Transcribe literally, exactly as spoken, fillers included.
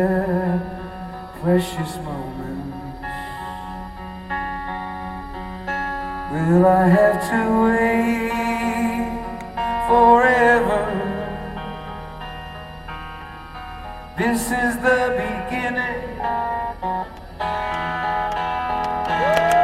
share precious moments. Will I have to wait forever? This is the beginning.